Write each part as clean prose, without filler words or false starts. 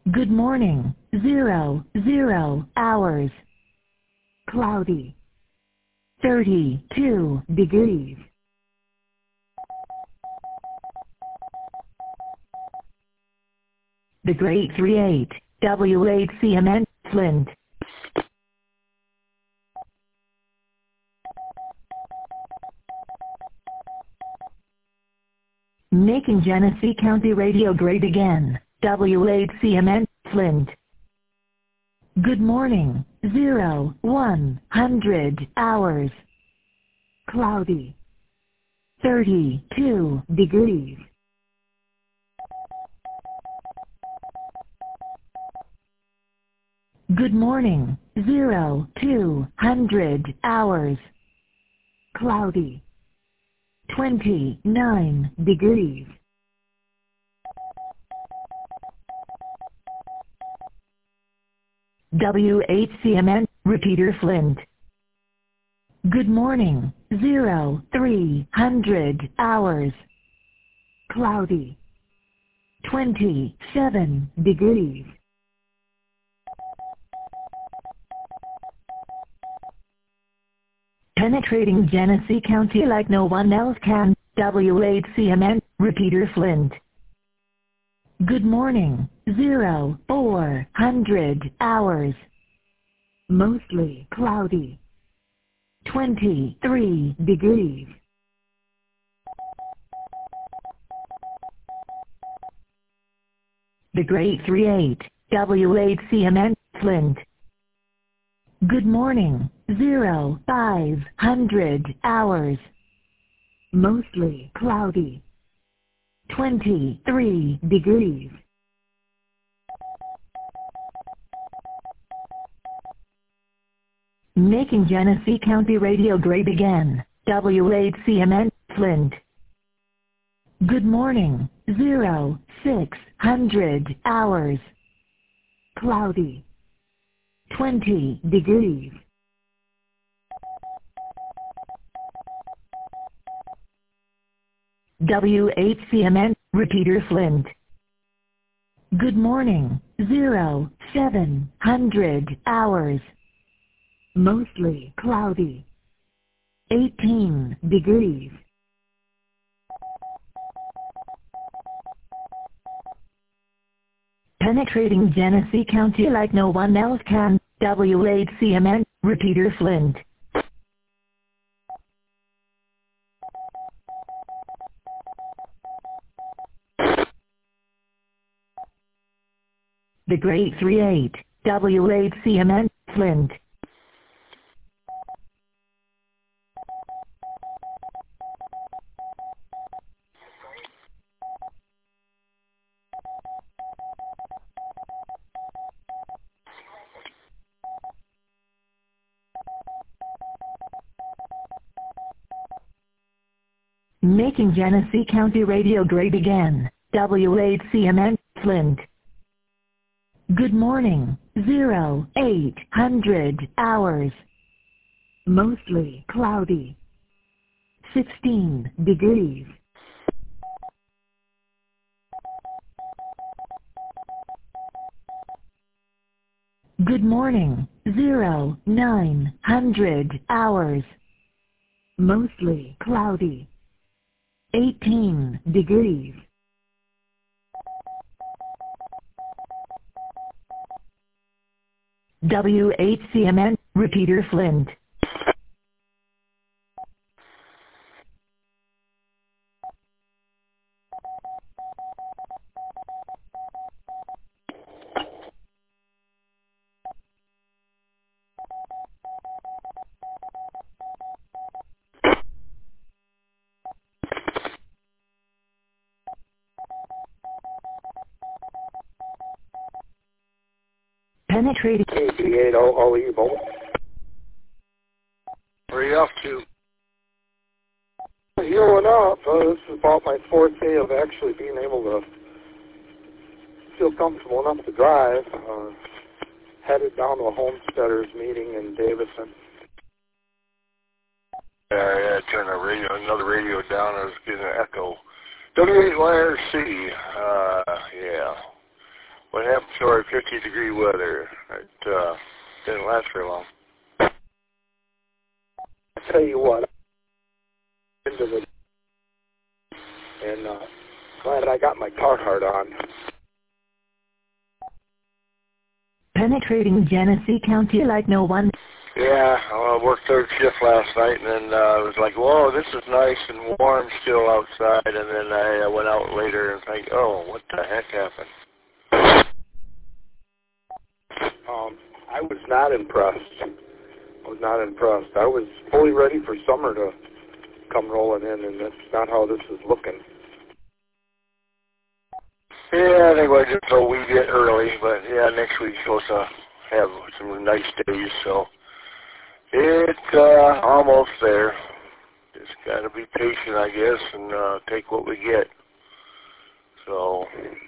Good morning. 00 hours. Cloudy. 32 degrees. The Great 38, WHCMN, Flint. Making Genesee County Radio great again, WHCMN, Flint. Good morning. 100 hours. Cloudy. 32 degrees. Good morning. 200 hours. Cloudy. 29 degrees. WHCMN, Repeater Flint. Good morning. 300 hours. Cloudy. 27 degrees. Penetrating Genesee County like no one else can, WHCMN, Repeater Flint. Good morning. 400 hours. Mostly cloudy. 23 degrees. The Great 38, WHCMN, Flint. Good morning. 500 hours. Mostly cloudy. 23 degrees. Making Genesee County Radio great again, WHCMN, Flint. Good morning. 600 hours. Cloudy. 20 degrees. WHCMN, Repeater Flint. Good morning. 700 hours. Mostly cloudy. 18 degrees. Penetrating Genesee County like no one else can, WHCMN, Repeater Flint. The Great 38, WHCMN, Flint. Making Genesee County Radio great again, WHCMN, Flint. Good morning. 800 hours. Mostly cloudy. 16 degrees. Good morning. 900 hours. Mostly cloudy. 18 degrees. WHCMN, Repeater Flint. Penetrating. KD8, all evil. Where are you off to? Healing up. This is about my fourth day of actually being able to feel comfortable enough to drive. Headed down to a homesteaders meeting in Davison. Yeah, turn another radio down. I was getting an echo. W8YRC, yeah. what happened to our 50-degree weather? It didn't last very long. I tell you what, into the and glad I got my Carhartt on. Penetrating Genesee County like no one. Yeah, I worked third shift last night, and then I was like, whoa, this is nice and warm still outside, and then I went out later and think, oh, what the heck happened? I was not impressed. I was fully ready for summer to come rolling in, and that's not how this is looking. Yeah, I think we're just a wee bit early, but yeah, next week's supposed to have some nice days, so it's almost there. Just got to be patient, I guess, and take what we get. So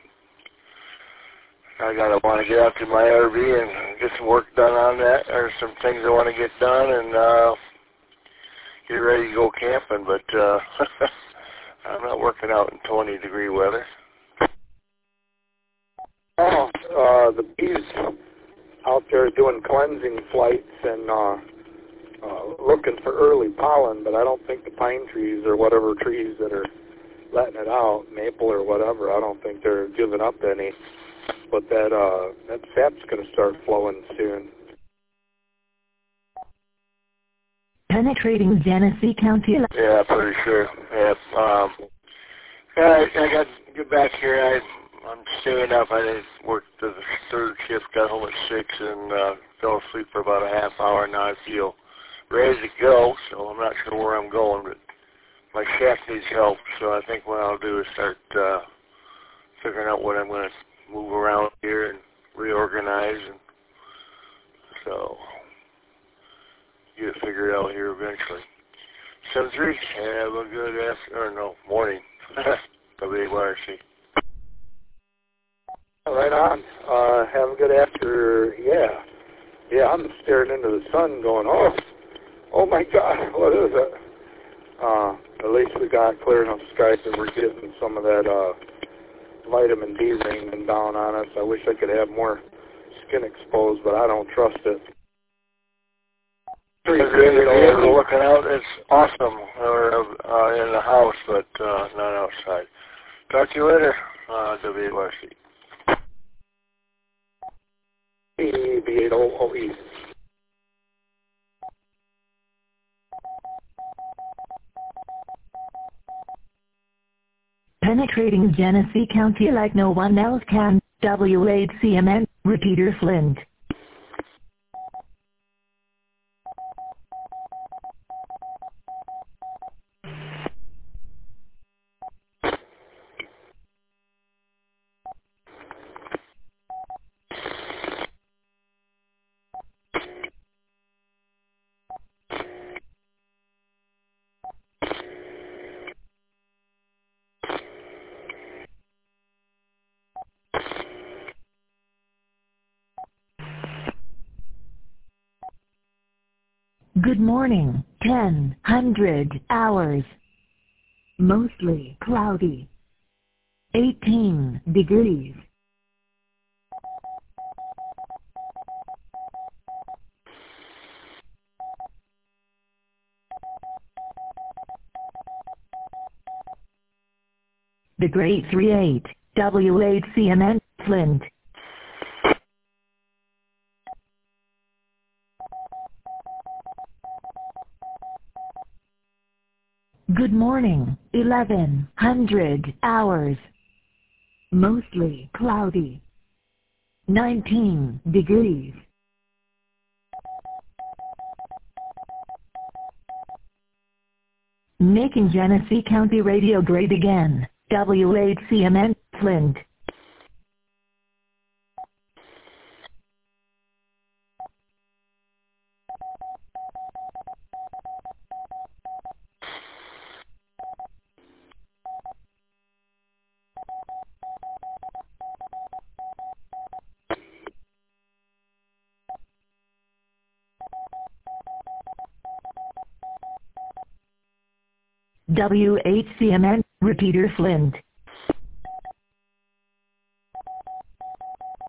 I want to get out to my RV and get some work done on that, or some things I want to get done, and get ready to go camping, but I'm not working out in 20-degree weather. The bees out there doing cleansing flights and looking for early pollen, but I don't think the pine trees or whatever trees that are letting it out, maple or whatever, I don't think they're giving up any. But that sap's going to start flowing soon. Penetrating Genesee County. Yeah, pretty sure. Yeah. I got to get back here. I'm staying up. I didn't work the third shift, got home at 6, and fell asleep for about a half hour. Now I feel ready to go, so I'm not sure where I'm going, but my shaft needs help, so I think what I'll do is start figuring out what I'm going to move around here and reorganize, and so get it figured out here eventually. 7-3, have a good morning. WARC. Right on. Have a good after. Yeah. I'm staring into the sun, going, oh my God, what is it? At least we got clear enough skies and we're getting some of that vitamin D raining down on us. I wish I could have more skin exposed, but I don't trust it. Looking out, it's awesome. Or in the house, but not outside. Talk to you later, WARC. B800E. Penetrating Genesee County like no one else can. W8CMN, Repeater Flint. Good morning, 10:00 hours. Mostly cloudy. 18 degrees. The Great 38, W8CMN, Flint. Good morning, 11:00 hours. Mostly cloudy. 19 degrees. Making Genesee County radio great again. W8CMN, Flint. WHCMN, Repeater Flint.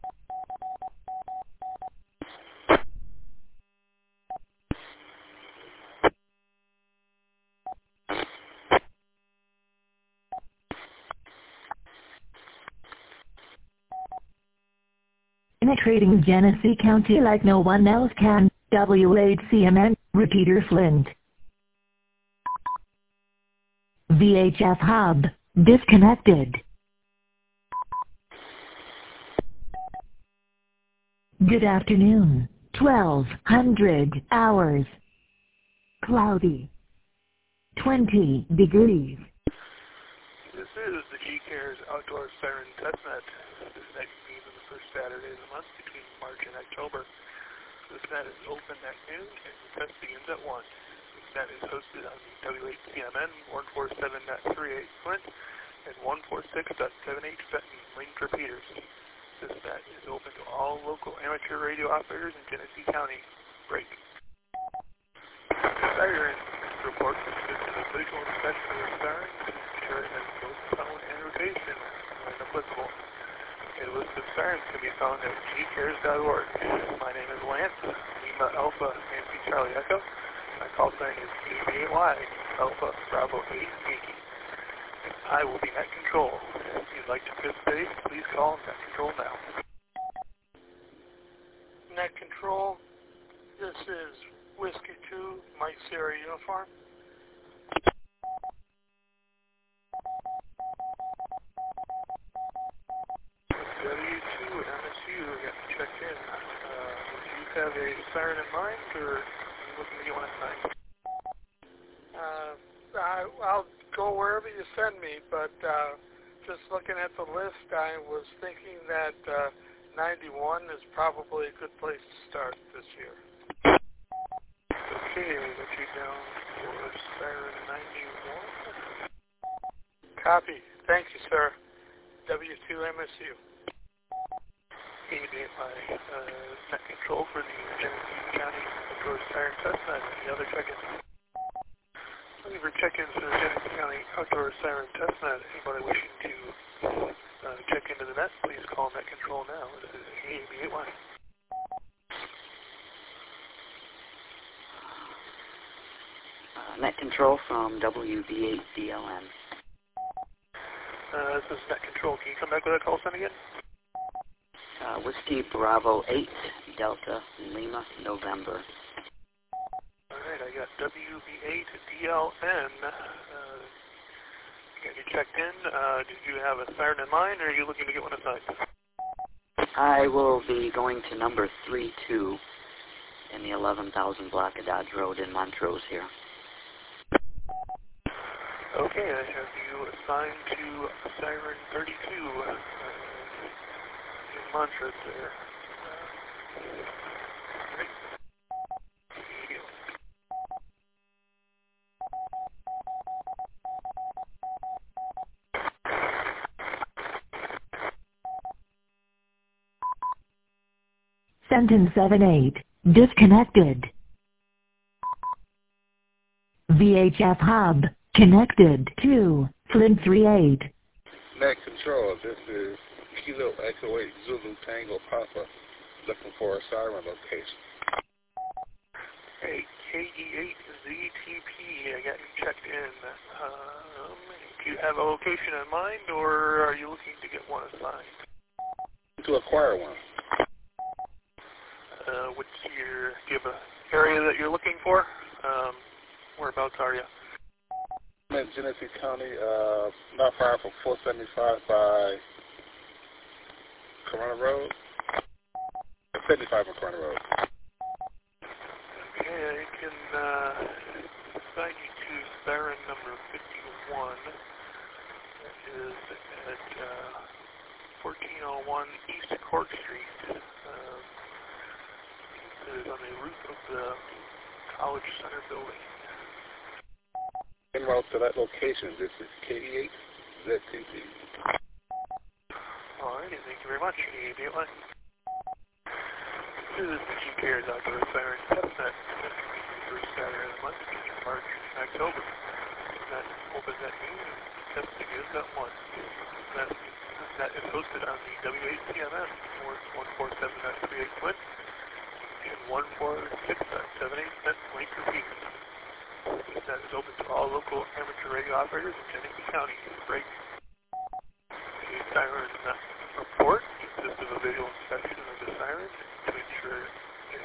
penetrating Genesee County like no one else can. W8CMN, Repeater Flint. VHF hub, disconnected. Good afternoon, 1200 hours. Cloudy. 20 degrees. This is the G-Cares Outdoor Siren Testnet. This net means on the first Saturday of the month between March and October. This net is open at noon and the test begins at 1. This net is hosted on the W8CMN 147.38 Flint and 146.78 Benton link repeaters. This net is open to all local amateur radio operators in Genesee County. Break. Siren report consists of a visual inspection of the siren, ensuring that both tone and rotation when applicable. A list of sirens can be found at gcares.org. My name is Lance, Lima Alpha Nancy Charlie Echo. My call sign is EBY Alpha Bravo 8 Yankee. I will be net control. If you'd like to participate, please call net control now. Net control, this is Whiskey 2, Mike Sierra Uniform. W2 and MSU got checked in. Do you have a siren in mind, or are you looking to get one assigned? I'll go wherever you send me, but just looking at the list, I was thinking that 91 is probably a good place to start this year. Okay, we got you down for siren 91. Copy. Thank you, sir. W2 MSU. My net control for the Genesee County Outdoor Siren Testnet. Any other check-ins? Looking for check-ins for the Genesee County Outdoor Siren Testnet. Anybody wishing to check into the net, please call net control now. This is AB81. Net control from WB8DLN. This is net control. Can you come back with that call sign again? Whiskey Bravo 8 Delta Lima November. Alright, I got WB8DLN. Got you checked in. Did you have a siren in mind, or are you looking to get one assigned? I will be going to number 32 in the 11,000 block of Dodge Road in Montrose here. Okay, I have you assigned to siren 32 in Montrose there. Great. Sentence 78, disconnected. VHF hub, connected to Flint 38. Net control, this is Kilo Echo 8 Zulu Tango Papa, looking for a siren location. Hey, KE8ZTP, I got you checked in. Do you have a location in mind, or are you looking to get one assigned? To acquire one. What's your, do you have an area that you're looking for? Whereabouts are you? I'm in Genesee County, not far from 475 by Corona Road. 75 on Corona Road. Okay, I can assign you to siren number 51. That is at 1401 East Court Street. It is on the roof of the College Center building. En route to that location, this is KE8ZTP. Alrighty, thank you very much. AB81. This is the G-Cares Outdoor Siren Testnet. This is the first Saturday of the month between March and October. That opens at noon and test begins at 1. That is hosted on the W8CMN 147.38 Flint and 146.78 Benton link repeaters. That is open to all local amateur radio operators in Genesee County. Break. The siren report consists of a visual inspection of the siren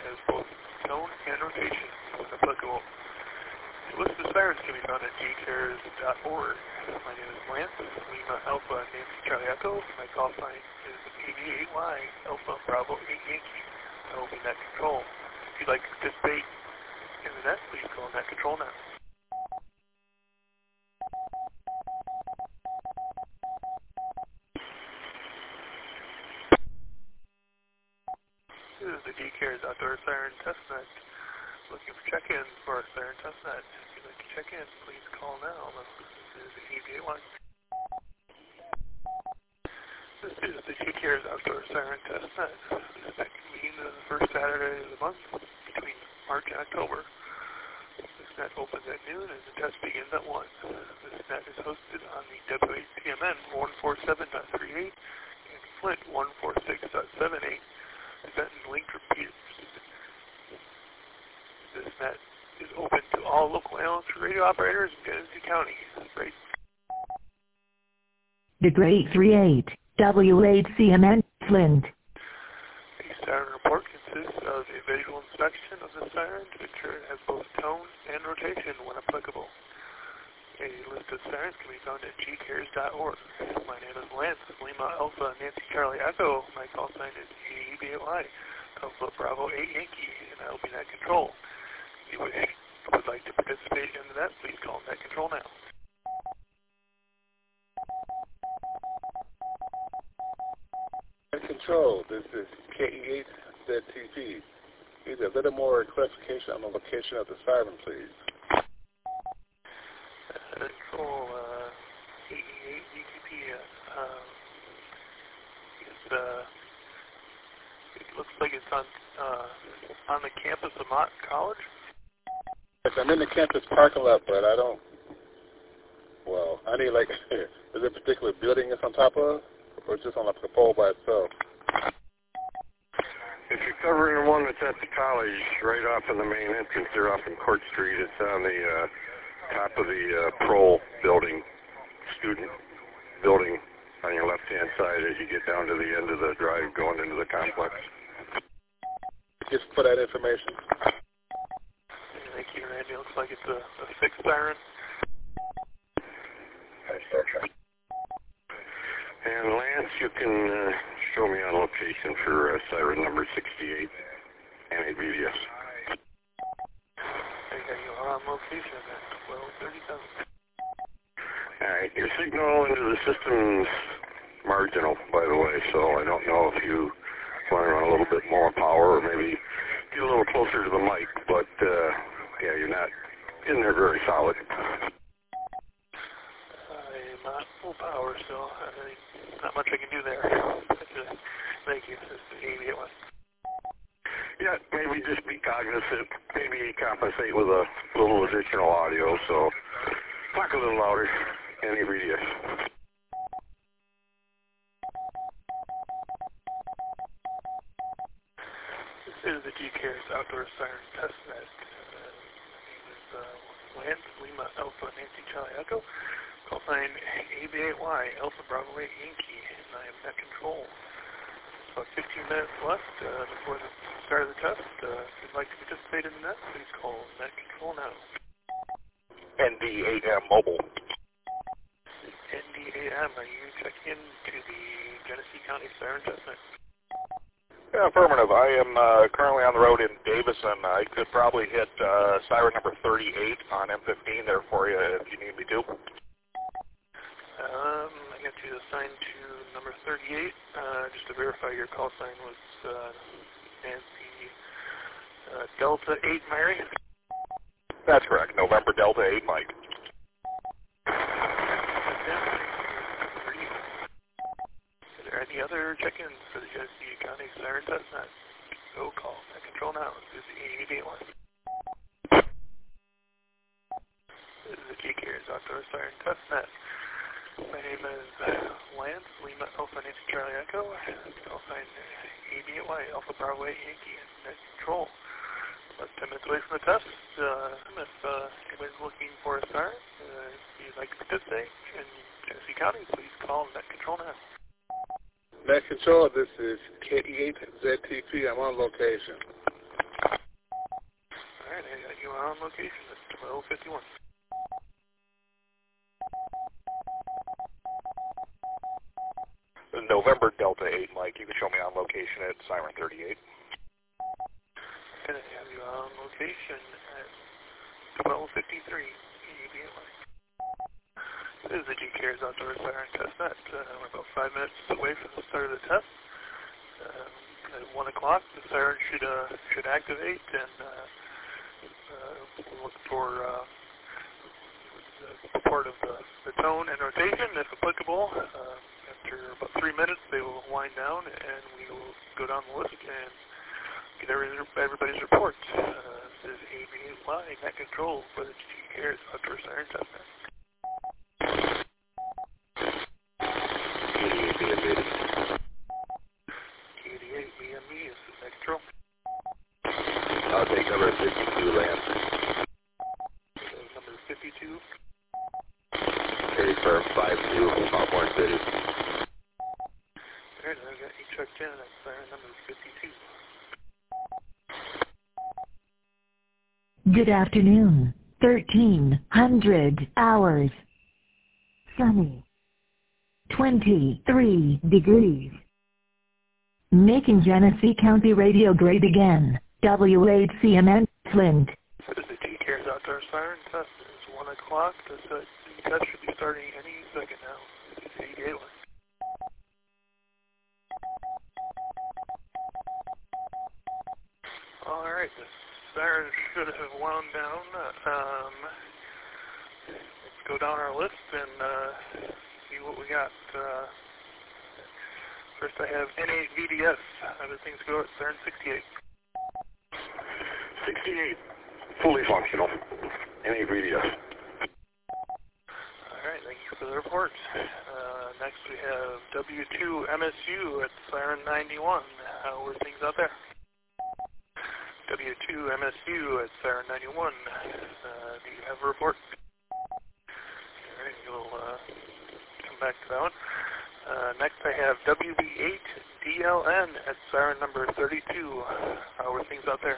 has both tone and rotation when applicable. A list of sirens can be found at gcares.org. My name is Lance, Lima Alpha Nancy Charlie Echo. My call sign is 88Y Alpha Bravo 8 Yankee. I will be net control. If you'd like to participate in the net, please call net control now. This is the gCares Outdoor Siren Testnet. Looking for check-ins for our Siren Testnet. If you'd like to check in, please call now. This is 88Y. This is the gCares Outdoor Siren Testnet. This net convenes on the first Saturday of the month between March and October. This net opens at noon and the test begins at 1. This net is hosted on the W8CMN 147.38 and Flint 146.78. Event and link repeaters. This net is open to all local amateur radio operators in Genesee County. Great. The Great 38, W8CMN, Flint. A siren report consists of a visual inspection of the siren to ensure it has both tone and rotation when applicable. A list of sirens can be found at gcares.org. My name is Lance, Lima Alpha Nancy Charlie Echo. My call sign is ABY, Alpha Bravo 8 Yankee, and I will be net control. If you would like to participate in the net, please call net control now. Net control, this is KE8ZTP. Need a little more clarification on the location of the siren, please. Control, KE8ZTP, it looks like it's on the campus of Mott College. Yes, I'm in the campus parking lot, but I don't, well, I need like, is there a particular building it's on top of, or just on the pole by itself? If you're covering the one that's at the college, right off in the main entrance, they're off in Court Street. It's on the top of the Prole building, student building on your left-hand side as you get down to the end of the drive going into the complex. Just for that information. Thank you, Randy. Looks like it's a fixed siren. And Lance, you can show me on location for siren number 68, NABDS. I got you on location at 12:37. Alright, your signal into the system's marginal, by the way, so I don't know if you want to run a little bit more power or maybe get a little closer to the mic, but yeah, you're not in there very solid. I'm not full power, so not much I can do there. Thank you. This is the 88 one. Yeah, maybe just be cognizant, maybe compensate with a little additional audio, so talk a little louder, NABDS. This is the gCares Outdoor Siren Testnet. My name is Lance, Lima Alpha Nancy Charlie Echo. Call sign AB8Y, Alpha Bravo 8 Yankee, and I am net control. About 15 minutes left before the start of the test. If you'd like to participate in the net, please call net control now. ND8M mobile. ND8M, are you checking into the Genesee County Siren Testnet? Yeah, affirmative. I am currently on the road in Davison. I could probably hit siren number 38 on M15 there for you if you need me to. I got you assigned to number 38. Just to verify, your call sign was Nancy Delta 8 Mary? That's correct. November Delta 8 Mike. Is there any other check-ins for the Genesee County Siren Testnet? Go call net control now. This is 88 one. This is the gCares Outdoor Siren Testnet. My name is Lance, Lima Alpha Nancy Charlie Echo. Call sign AB8Y, Alpha Bravo 8 Yankee, and net control. About 10 minutes away from the test. If anybody's looking for a siren, if you'd like to participate in Genesee County, please call net control now. Net control, this is KE8ZTP. I'm on location. on location at 12:51. November Delta 8, Mike. You can show me on location at Siren 38. And I have you on location at 12:53. This is the GCares Outdoor Siren Testnet. We're about 5 minutes away from the start of the test. At 1 o'clock, the siren should activate, and we'll look for the support of the tone and rotation, if applicable. After about 3 minutes, they will wind down, and we will go down the list and get everybody's report. This is AV8Y, net control for the GCares Outdoor Siren Testnet. KD8 BME is the net control. I'll take number 52, Lance. Number 52. Carry firm 52, Hawthorne City. Alright, I got you checked in. That's siren number 52. Good afternoon. 1300 hours. Sunny. 23 degrees. Making Genesee County radio great again. W8CMN, Flint. This is the GCares Outdoor Siren Test. It's 1 o'clock. The test should be starting any second now. This is AV8Y. Alright, the siren should have wound down. Let's go down our list and see what we got. First I have N8VDS. How do things go at siren 68? 68, fully functional. N8VDS. Alright, thank you for the report. Next we have W2MSU at siren 91. How are things out there? W2MSU at siren 91. Do you have a report? Alright, we'll come back to that one. Next I have WB8DLN at siren number 32. How are things out there?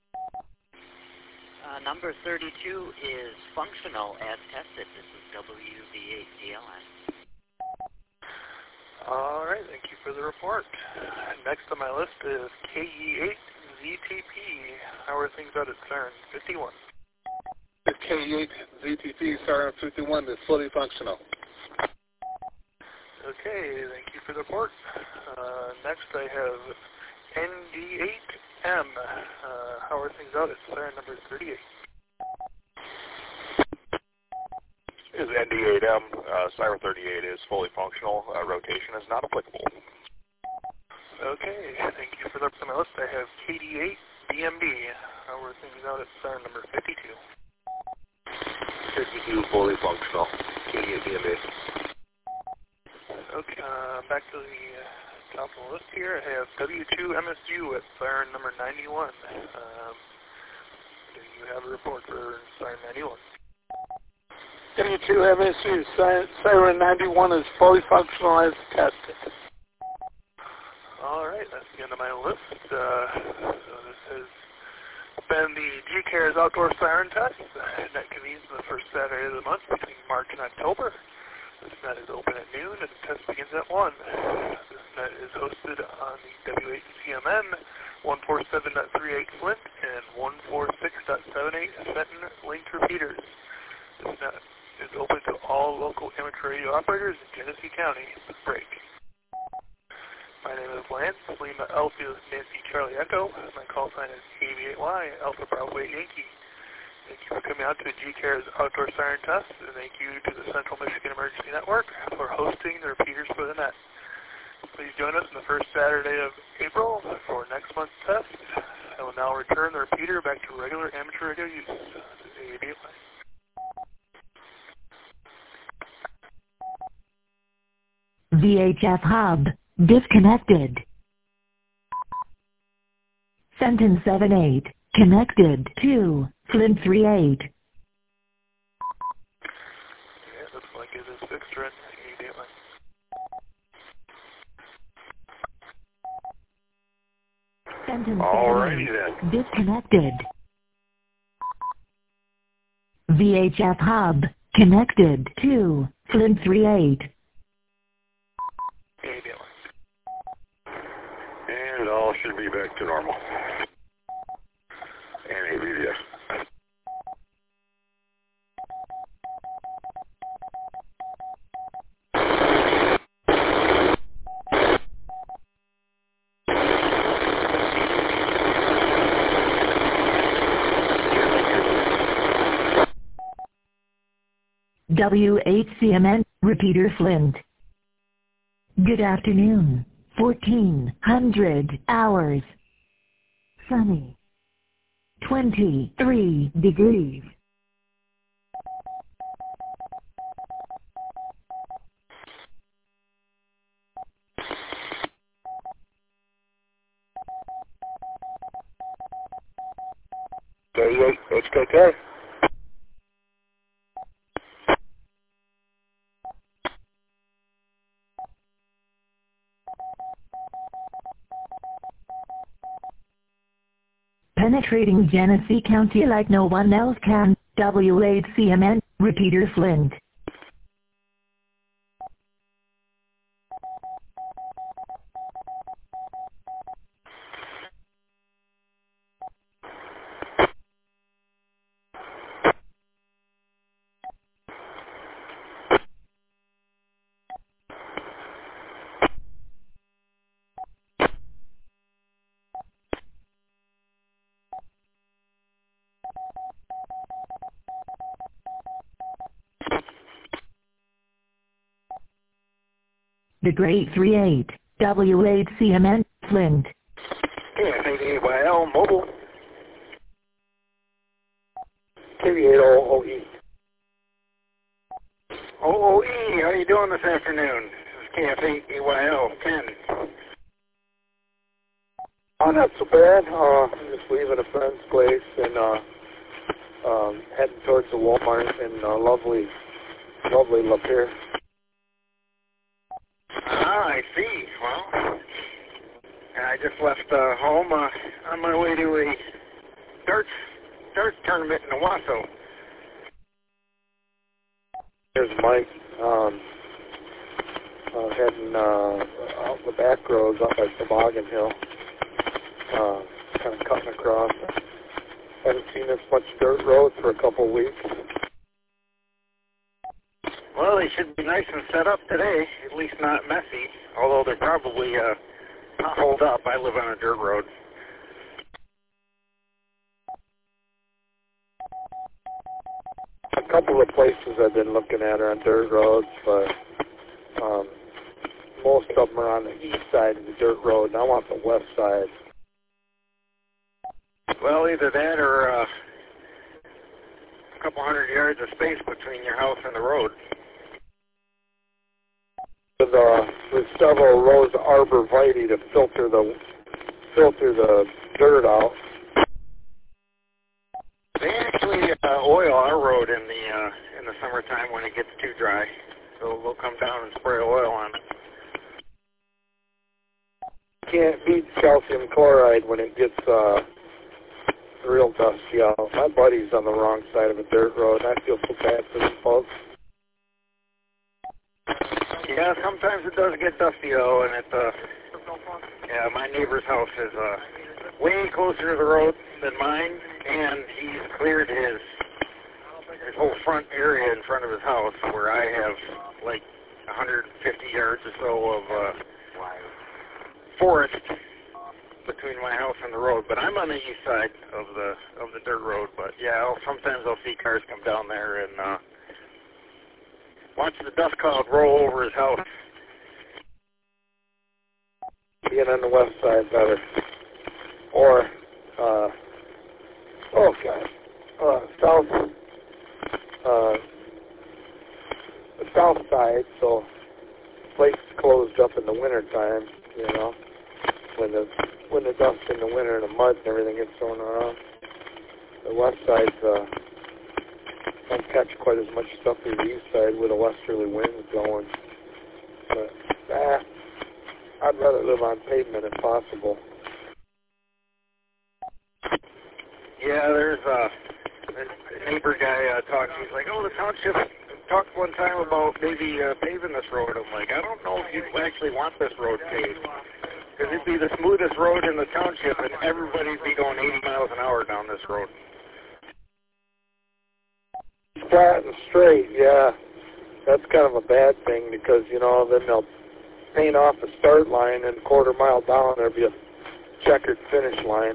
Number 32 is functional as tested. This is WB8DLN. Alright, thank you for the report. Next on my list is KE8ZTP. How are things out at siren 51? This KE8ZTP siren 51 is fully functional. Okay, thank you for the report. Next I have ND8M. How are things out at siren number 38? Is ND8M, Siren 38 is fully functional. Rotation is not applicable. Okay, thank you for the report. On my list I have KD8BMB. How are things out at siren number 52? 52, fully functional. KD8BMB. Okay, back to the top of the list here. I have W2MSU at siren number 91. Do you have a report for siren 91? W2MSU siren 91 is fully functional as tested. Alright, that's the end of my list. So this has been the GCares Outdoor Siren Test. That convenes on the first Saturday of the month between March and October. This net is open at noon and the test begins at 1. This net is hosted on the W8CMN 147.38 Flint and 146.78 Fenton linked repeaters. This net is open to all local amateur radio operators in Genesee County. Break. My name is Lance, Lima Alpha Nancy Charlie Echo. My call sign is AV8Y, Alpha Bravo 8 Yankee. Thank you for coming out to the GCares Outdoor Siren Test, and thank you to the Central Michigan Emergency Network for hosting the repeaters for the net. Please join us on the first Saturday of April for next month's test. I will now return the repeater back to regular amateur radio use. This is AV8Y. VHF hub disconnected. Fenton 78 connected to Flint 38. Yeah, looks like it is fixed right immediately. Fenton Alrighty 78 then. disconnected. VHF hub connected to Flint 38. And all should be back to normal. And ABVS. WHCMN, Repeater Flint. Good afternoon. 1400 hours. Sunny. 23 degrees. HKK. Penetrating Genesee County like no one else can. WHCMN, Repeater Flint. The Great 38, WHCMN, Flint. KF88YL Mobile. KV8OOE. OOE, how you doing this afternoon? This is KF8AYL, Ken. Oh, not so bad. I'm just leaving a friend's place and heading towards the Walmart in lovely Lapeer. Ah, I see. Well, I just left home on my way to a darts tournament in Owasso. Here's Mike. Heading out the back roads up by Toboggan Hill. Kind of cutting across. Haven't seen this much dirt road for a couple of weeks. Well, they should be nice and set up today, at least not messy, although they're probably potholed up. I live on a dirt road. A couple of places I've been looking at are on dirt roads, but most of them are on the east side of the dirt road, and I want the west side. Well, either that or a couple hundred yards of space between your house and the road. With several rows of arborvitae to filter the dirt out. They actually oil our road in the summertime when it gets too dry, so they'll come down and spray oil on it. Can't beat calcium chloride when it gets real dusty out. My buddy's on the wrong side of a dirt road, and I feel so bad for them folks. Yeah, sometimes it does get dusty though, and yeah, my neighbor's house is way closer to the road than mine, and he's cleared his whole front area in front of his house, where I have like 150 yards or so of forest between my house and the road. But I'm on the east side of the dirt road. But yeah, sometimes I'll see cars come down there and watch the dust cloud roll over his house. Being on the west side better. Or, the south side, so lakes closed up in the wintertime, you know, when the dust in the winter and the mud and everything gets thrown around. The west side don't catch quite as much stuff as the east side with a westerly wind blowing. But I'd rather live on pavement if possible. Yeah, there's the neighbor guy talked. He's like, oh, the township talked one time about maybe paving this road. I'm like, I don't know if you actually want this road paved. Because it'd be the smoothest road in the township, and everybody'd be going 80 miles an hour down this road. Flat and straight, yeah. That's kind of a bad thing because, you know, then they'll paint off the start line and a quarter mile down there'll be a checkered finish line.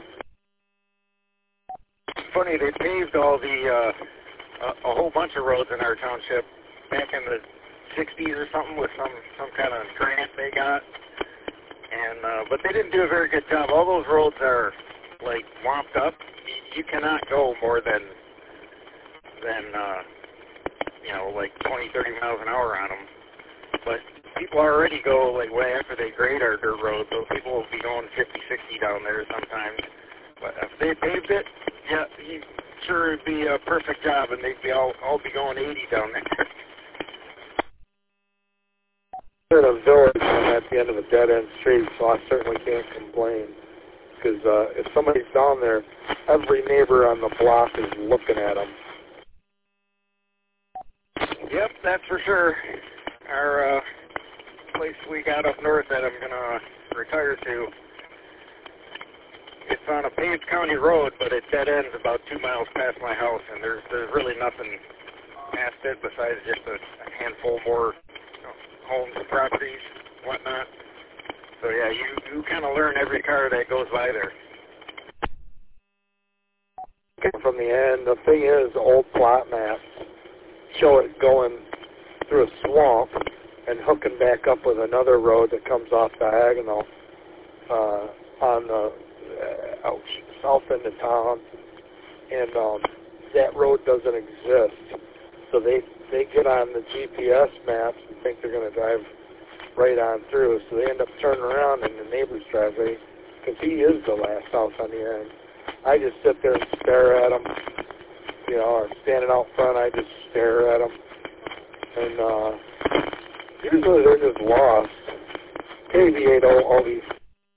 Funny, they paved all the, a whole bunch of roads in our township back in the 60s or something with some kind of grant they got. And, but they didn't do a very good job. All those roads are, like, womped up. You cannot go more than you know, like 20, 30 miles an hour on them. But people already go, like, way after they grade our dirt road, so people will be going 50, 60 down there sometimes. But if they paved it, yeah, sure it'd be a perfect job, and they'd be all be going 80 down there. We're in a village and at the end of a dead-end street, so I certainly can't complain. Because if somebody's down there, every neighbor on the block is looking at them. Yep, that's for sure. Our place we got up north that I'm going to retire to, it's on a paved county road, but it dead ends about 2 miles past my house, and there's really nothing past it besides just a handful more homes and properties, whatnot. So yeah, you kind of learn every car that goes by there. From the end, the thing is, old plot maps show it going through a swamp and hooking back up with another road that comes off diagonal on the south end of town, and that road doesn't exist. So they get on the GPS maps and think they're going to drive right on through, so they end up turning around in the neighbor's driveway because he is the last house on the end. I just sit there and stare at him, you know, or standing out front, I just stare at them. And usually they're just lost. KV8OLE.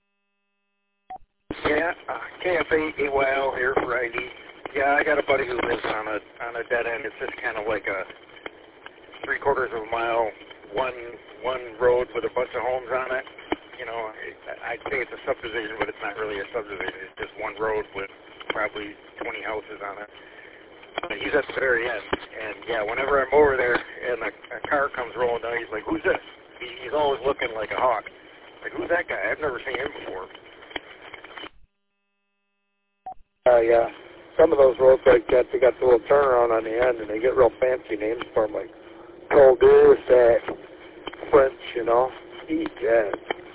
Yeah, KF8AYL here for ID. Yeah, I got a buddy who lives on a dead end. It's just kind of like a 3/4 of a mile, one road with a bunch of homes on it. You know, I'd say it's a subdivision, but it's not really a subdivision. It's just one road with probably 20 houses on it. But he's at the very end, and yeah, whenever I'm over there and a car comes rolling down, he's like, "Who's this?" He's always looking like a hawk. Like, who's that guy? I've never seen him before. Yeah. Some of those roads like that, they got the little turnaround on the end, and they get real fancy names for them, like cul-de-sac, French, you know. Yeah.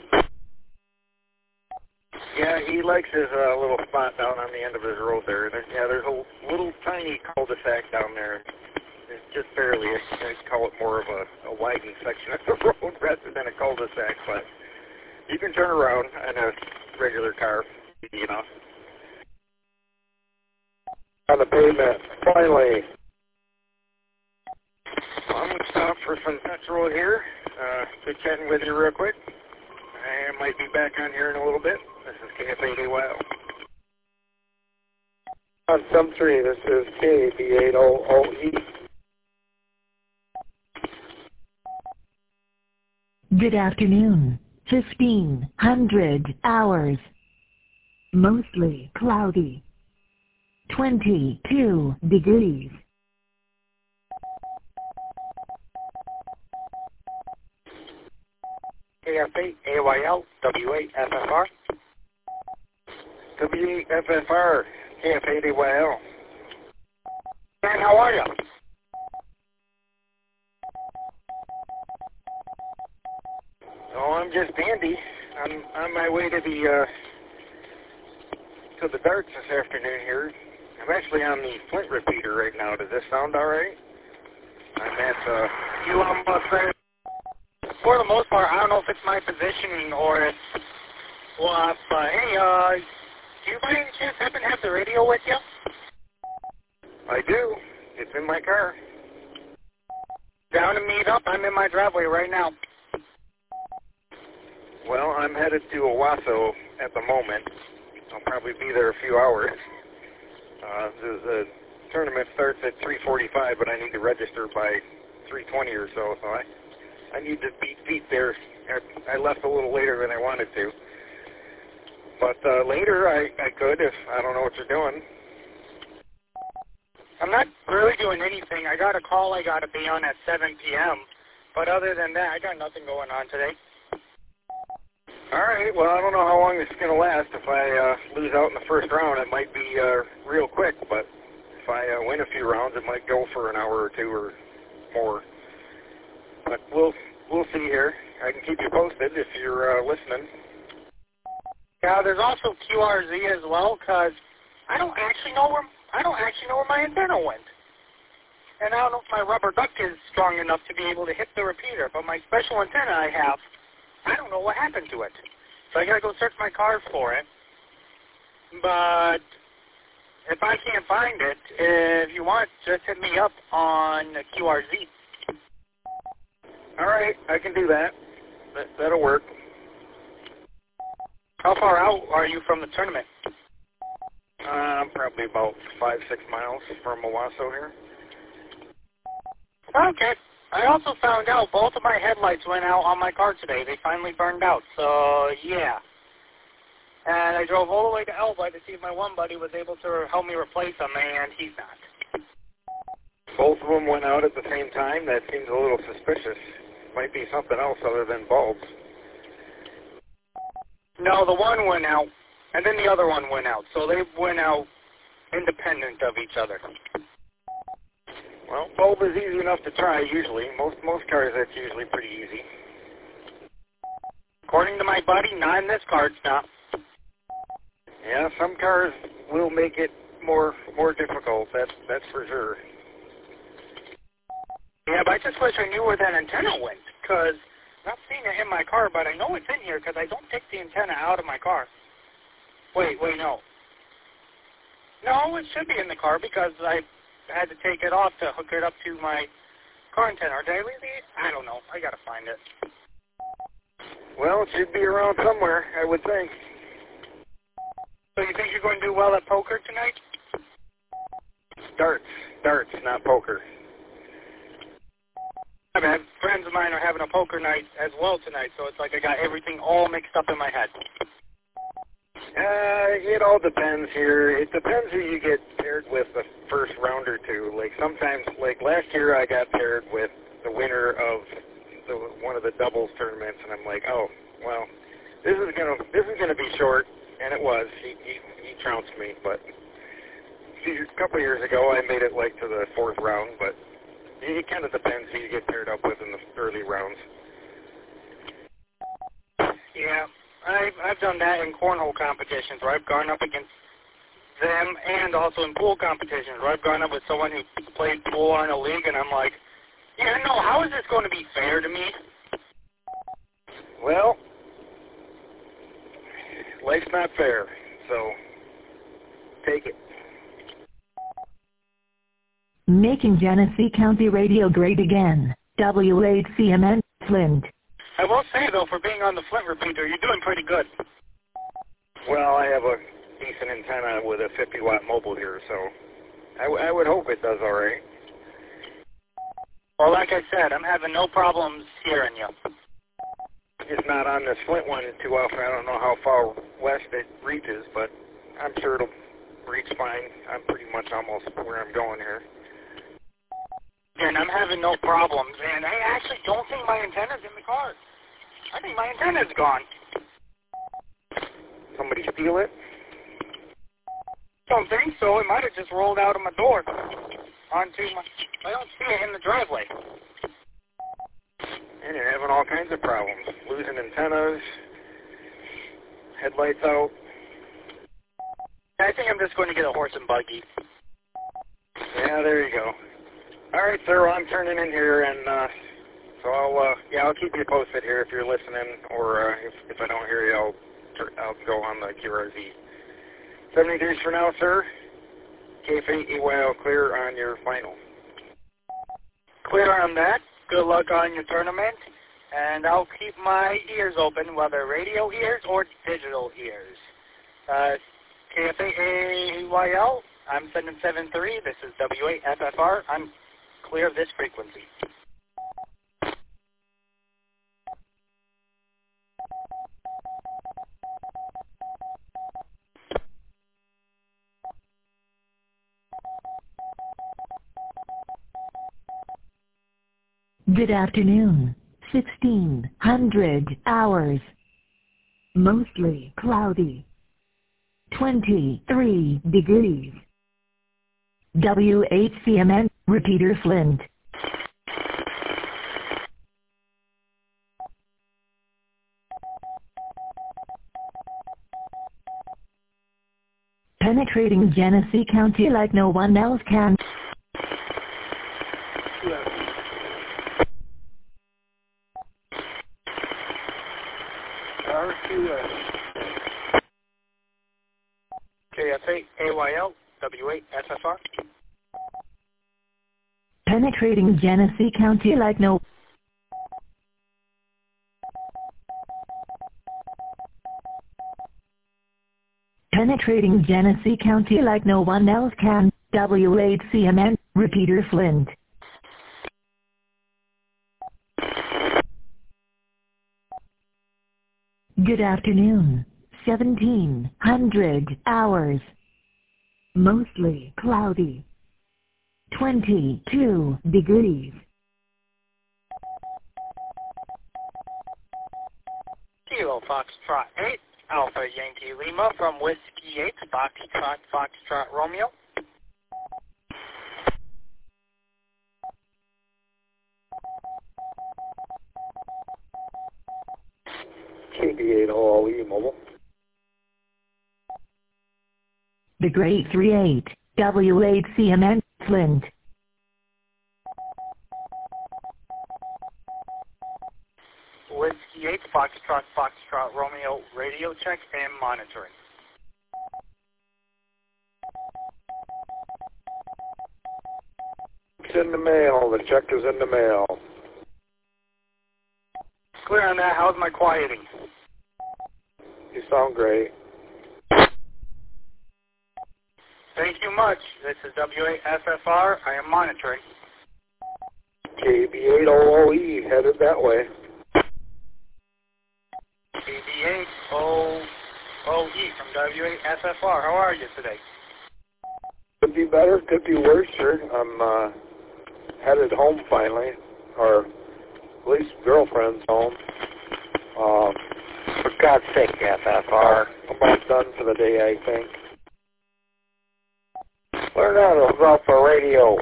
Yeah, he likes his little spot down on the end of his road there. There's a little tiny cul-de-sac down there. It's just barely. I call it more of a widened section of the road rather than a cul-de-sac, but you can turn around in a regular car, you know. On the pavement, finally. I'm going to stop for some petrol here. Good chatting with you real quick. I might be back on here in a little bit. This is KF8AYL. On some 3, this is KV8OLE. Good afternoon. 1500 hours. Mostly cloudy. 22 degrees. KF8AYL, W8FFR. W8FFR, KF8AYL. Man, how are you? Oh, I'm just dandy. I'm on my way to the darts this afternoon here. I'm actually on the Flint repeater right now. Does this sound all right? I'm at Elon Musk. For the most part, I don't know if it's my positioning or it's what, but hey, do you by any chance happen to have the radio with you? I do. It's in my car. Down to meet up. I'm in my driveway right now. Well, I'm headed to Owasso at the moment. I'll probably be there a few hours. There's a tournament starts at 3:45, but I need to register by 3:20 or so, so I need to beat there. I left a little later than I wanted to. But later I could if I don't know what you're doing. I'm not really doing anything. I got a call I got to be on at 7 p.m., but other than that, I got nothing going on today. All right, well, I don't know how long this is going to last. If I lose out in the first round, it might be real quick, but if I win a few rounds, it might go for an hour or two or more. But we'll see here. I can keep you posted if you're listening. Yeah, there's also QRZ as well, because I don't actually know where my antenna went. And I don't know if my rubber duck is strong enough to be able to hit the repeater, but my special antenna I have, I don't know what happened to it. So I got to go search my car for it. But if I can't find it, if you want, just hit me up on QRZ. All right, I can do that. That'll work. How far out are you from the tournament? Probably about 5-6 miles from Owasso here. Okay. I also found out both of my headlights went out on my car today. They finally burned out. So, yeah. And I drove all the way to Elba to see if my one buddy was able to help me replace them, and he's not. Both of them went out at the same time? That seems a little suspicious. Might be something else other than bulbs. No, the one went out, and then the other one went out. So they went out independent of each other. Well, bulb is easy enough to try, usually. Most cars, that's usually pretty easy. According to my buddy, not in this car, it's not. Yeah, some cars will make it more difficult, that's for sure. Yeah, but I just wish I knew where that antenna went, because I'm not seeing it in my car, but I know it's in here because I don't take the antenna out of my car. Wait, no. No, it should be in the car because I had to take it off to hook it up to my car antenna. Or did I leave it? I don't know. I got to find it. Well, it should be around somewhere, I would think. So you think you're going to do well at poker tonight? Darts, not poker. I mean, friends of mine are having a poker night as well tonight, so it's like I got everything all mixed up in my head. It all depends here. It depends who you get paired with the first round or two. Like sometimes, like last year, I got paired with the winner of one of the doubles tournaments, and I'm like, oh, well, this is gonna be short, and it was. He trounced me, but a couple of years ago, I made it like to the fourth round, but it kind of depends who you get paired up with in the early rounds. Yeah. I've done that in cornhole competitions where I've gone up against them, and also in pool competitions where I've gone up with someone who played pool in a league, and I'm like, yeah, no, how is this going to be fair to me? Well, life's not fair, so take it. Making Genesee County radio great again. W8CMN, Flint. I will say, though, for being on the Flint repeater, you're doing pretty good. Well, I have a decent antenna with a 50-watt mobile here, so I would hope it does all right. Well, like I said, I'm having no problems hearing you. It's not on this Flint one too often. I don't know how far west it reaches, but I'm sure it'll reach fine. I'm pretty much almost where I'm going here. And I'm having no problems, and I actually don't think my antenna's in the car. I think my antenna's gone. Somebody steal it? Don't think so. It might have just rolled out of my door onto my... I don't see it in the driveway. And you're having all kinds of problems. Losing antennas, headlights out. I think I'm just going to get a horse and buggy. Yeah, there you go. All right, sir. Well, I'm turning in here, and so I'll keep you posted here if you're listening, or if I don't hear you, I'll go on the QRZ. 73s for now, sir. KF8EYL clear on your final. Clear on that. Good luck on your tournament, and I'll keep my ears open, whether radio ears or digital ears. KF8EYL, I'm sending 7-3. This is W8FFR. I'm clear of this frequency. Good afternoon. 1600 hours. Mostly cloudy. 23 degrees. W8CMN, repeater Flint. Penetrating Genesee County like no one else can. KFA, AYL, W8FFR. Penetrating Genesee County like no... Penetrating Genesee County like no one else can. W8CMN, repeater Flint. Good afternoon. 1700 hours. Mostly cloudy. 22 degrees. Kilo Foxtrot 8, Alpha Yankee Lima from Whiskey 8, Foxtrot Romeo. KB8 OLE mobile. The Great 38, W8CMN, Flint. Whiskey 8, Foxtrot Romeo, radio check and monitoring. It's in the mail. The check is in the mail. Clear on that. How's my quieting? You sound great. Thank you much. This is W8FFR. I am monitoring. KB8 OLE headed that way. KB8 OOE from W8FFR. How are you today? Could be better, could be worse, sir. I'm headed home finally, or at least girlfriend's home. For God's sake, FFR. I'm about done for the day, I think. Learn how to hook up a radio.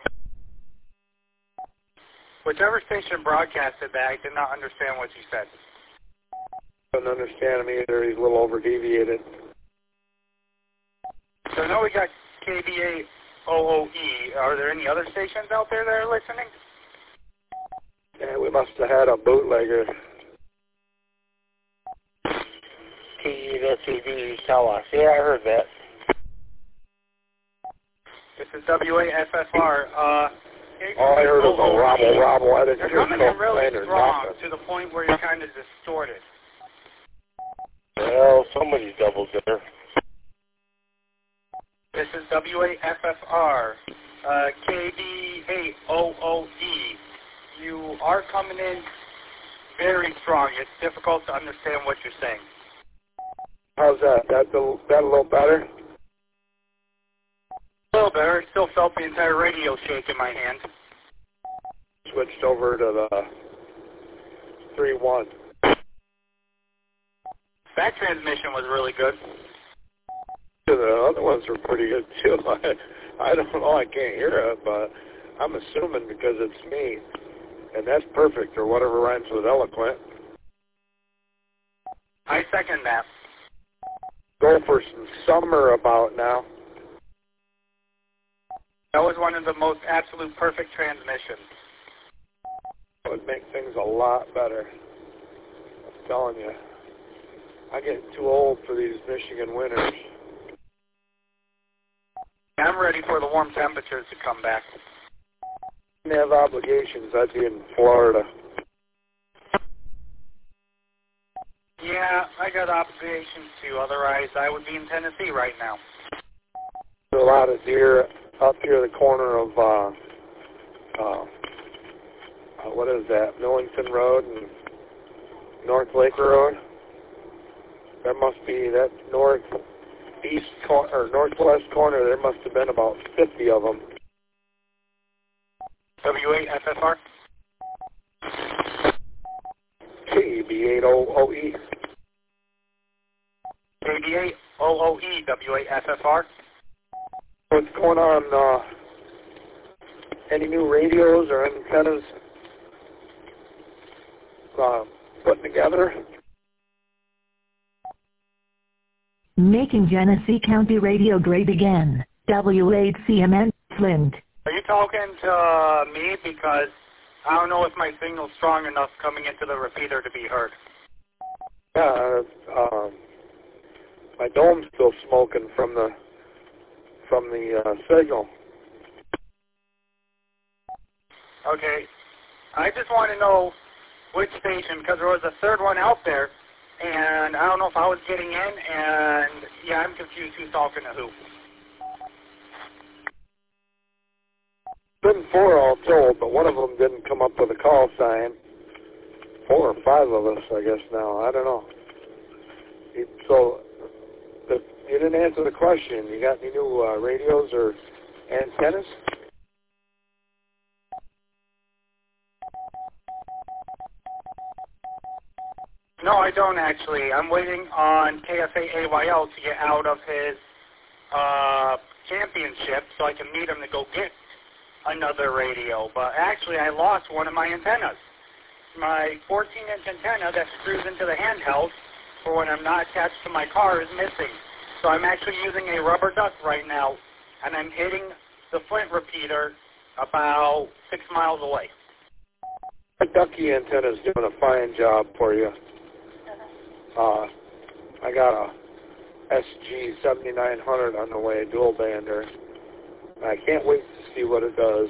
Whichever station broadcasted that, I did not understand what you said. Couldn't understand him either. He's a little over-deviated. So now we got KB8 OOE. Are there any other stations out there that are listening? Yeah, we must have had a bootlegger. TVD, tell us. Yeah, I heard that. This is W8FFR. All I heard was a robble. I didn't You're hear coming no in really plane or strong nothing. to the point where you're kind of distorted. Well, somebody's double there. This is W8FFR, KB8OOE. You are coming in very strong. It's difficult to understand what you're saying. How's that? That a little better? A little better. I still felt the entire radio shake in my hand. Switched over to the 3-1. That transmission was really good. The other ones were pretty good too. I don't know. I can't hear it, but I'm assuming because it's me, and that's perfect, or whatever rhymes with eloquent. I second that. Go for some summer about now. That was one of the most absolute perfect transmissions. It would make things a lot better. I'm telling you. I'm getting too old for these Michigan winters. I'm ready for the warm temperatures to come back. I didn't have obligations. I'd be in Florida. Yeah, I got obligations too. Otherwise, I would be in Tennessee right now. a lot of deer up here at the corner of, what is that, Millington Road and North Lake Road. There must be that northeast or northwest corner. There must have been about 50 of them. W8FFR. KB800E. KB800E, W8FFR. What's going on? Any new radios or antennas putting together? Making Genesee County radio great again. W8CMN, Flint. Are you talking to me? Because I don't know if my signal's strong enough coming into the repeater to be heard. Yeah, my dome's still smoking from the signal. Okay, I just want to know which station, because there was a third one out there, and I don't know if I was getting in, and yeah, I'm confused who's talking to who. Been 4 all told, but one of them didn't come up with a call sign. 4 or 5 of us, I guess now. I don't know. So, you didn't answer the question. You got any new radios or antennas? No, I don't actually. I'm waiting on KFA-AYL to get out of his championship so I can meet him to go get another radio. But actually, I lost one of my antennas. My 14-inch antenna that screws into the handheld for when I'm not attached to my car is missing. So I'm actually using a rubber duck right now, and I'm hitting the Flint repeater about 6 miles away. The Ducky antenna's doing a fine job for you. I got a SG7900 on the way, dual bander. I can't wait to see what it does.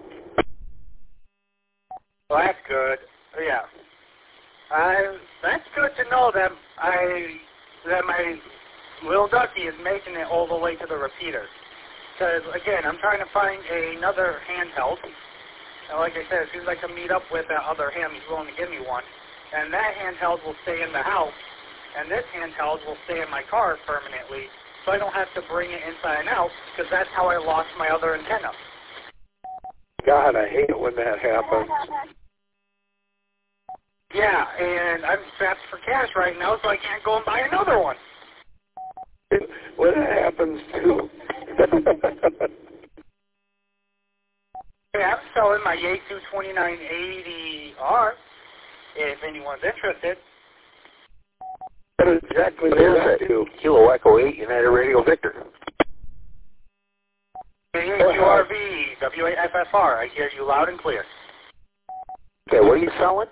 Well, that's good. Yeah. That's good to know that my little ducky is making it all the way to the repeater. Because, again, I'm trying to find another handheld. And like I said, as soon as I can meet up with that other ham, he's willing to give me one. And that handheld will stay in the house. And this handheld will stay in my car permanently, so I don't have to bring it inside and out, because that's how I lost my other antenna. God, I hate it when that happens. Yeah, and I'm strapped for cash right now, so I can't go and buy another one. When that happens, too. Yeah, I'm selling my Yaesu 2980R, if anyone's interested. What exactly What is it? Kilo Echo 8, United Radio Victor. QRV, W8FFR. I hear you loud and clear. Okay, what are you selling?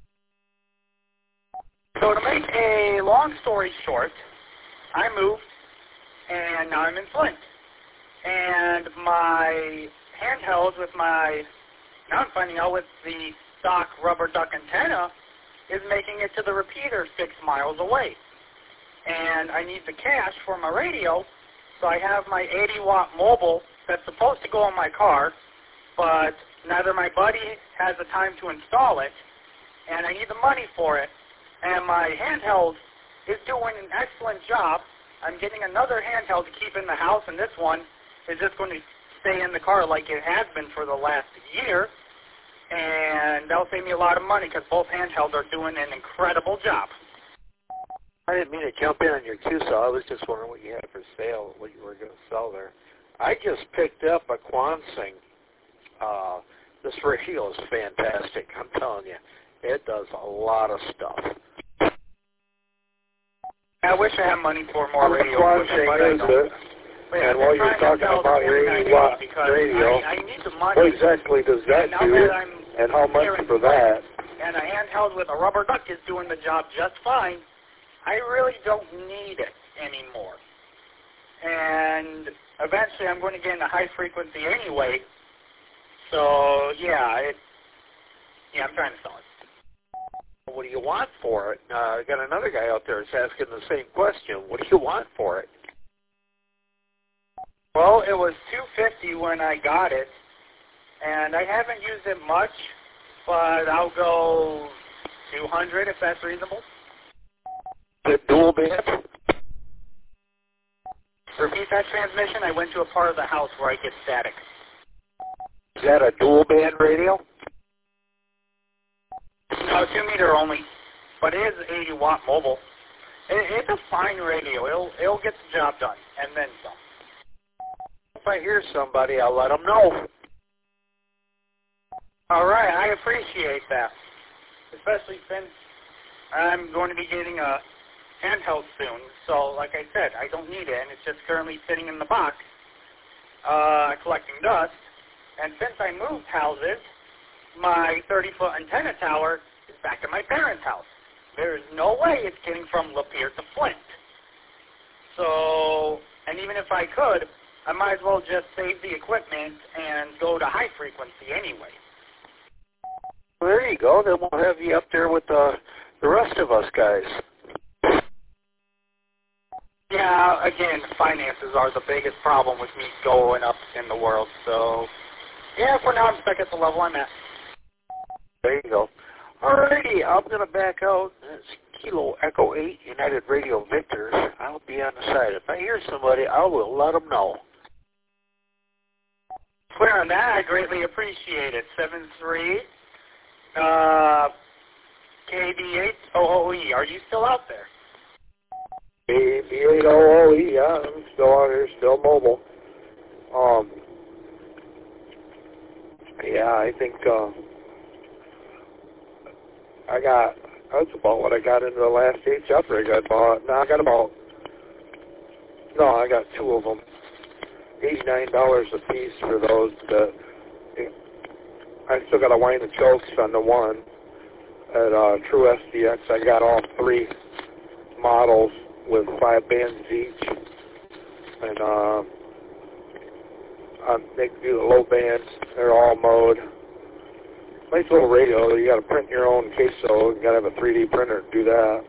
So to make a long story short, I moved, and now I'm in Flint. And my handheld with my, now I'm finding out with the stock rubber duck antenna, is making it to the repeater 6 miles away. And I need the cash for my radio, so I have my 80-watt mobile that's supposed to go in my car, but neither my buddy has the time to install it, and I need the money for it. And my handheld is doing an excellent job. I'm getting another handheld to keep in the house, and this one is just going to stay in the car like it has been for the last year. And that'll save me a lot of money because both handhelds are doing an incredible job. I didn't mean to jump in on your Q-Saw. I was just wondering what you had for sale, what you were going to sell there. I just picked up a Quansing. This radio is fantastic, I'm telling you. It does a lot of stuff. I wish I had money for more radio Quansing is it? Yeah, and while you're talking about your 80-watt radio, I need the money. what exactly does that do, and how much for that? And a handheld with a rubber duck is doing the job just fine. I really don't need it anymore. And eventually I'm going to get into high frequency anyway. So, yeah, I'm trying to sell it. What do you want for it? I got another guy out there that's asking the same question. What do you want for it? Well, it was $250 when I got it, and I haven't used it much, but I'll go $200 if that's reasonable. The dual band? Repeat that transmission. I went to a part of the house where I get static. Is that a dual band radio? No, 2 meter only, but it is 80 watt mobile. It's a fine radio. It'll get the job done, and then some. If I hear somebody, I'll let them know. All right, I appreciate that, especially since I'm going to be getting a handheld soon. So, like I said, I don't need it, and it's just currently sitting in the box collecting dust. And since I moved houses, my 30-foot antenna tower is back at my parents' house. There's no way it's getting from Lapeer to Flint. So, and even if I could, I might as well just save the equipment and go to high frequency anyway. Well, there you go. Then we'll have you up there with the rest of us guys. Yeah, again, finances are the biggest problem with me going up in the world. So, yeah, for now I'm stuck at the level I'm at. There you go. Alrighty, I'm going to back out. It's Kilo Echo 8 United Radio Victor. I'll be on the side. If I hear somebody, I will let them know. Clear on that. I greatly appreciate it. 73 KB8OOE. Are you still out there? KB8OOE, yeah, I'm still out here, still mobile. Yeah, I think that's about what I got into the last HF rig I bought. I got two of them. $89 a piece for those. I still got to wind the chokes on the one at True SDX. I got all three models with 5 bands each. And they can do the low bands. They're all mode. Nice little radio. You got to print your own queso. You got to have a 3D printer to do that.